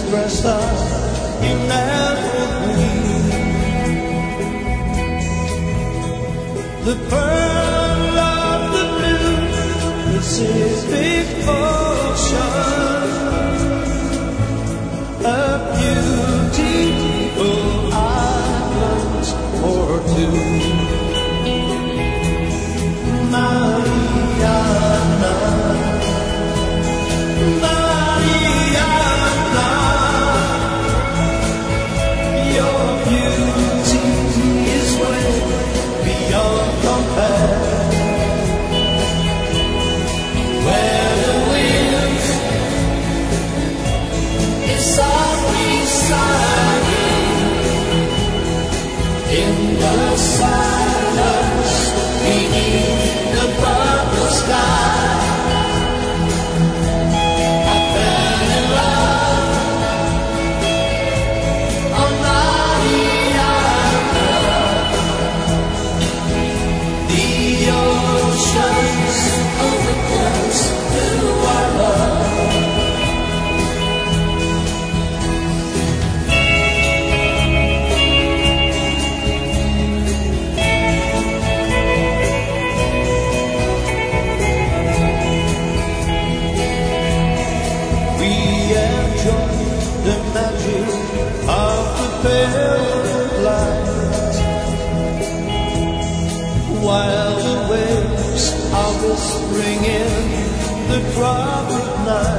expressed our ineffably. The pearl of the blue Pacific Ocean, a beautiful island or two. Mariana, Mariana, your beauty is way beyond compare. Where the wind is softly sighing in the silence beneath the purple sky, I fell in love on Mariana. The oceans of witness to our love. We enjoy the magic of the pale light, while the waves are whispering in the troubled night.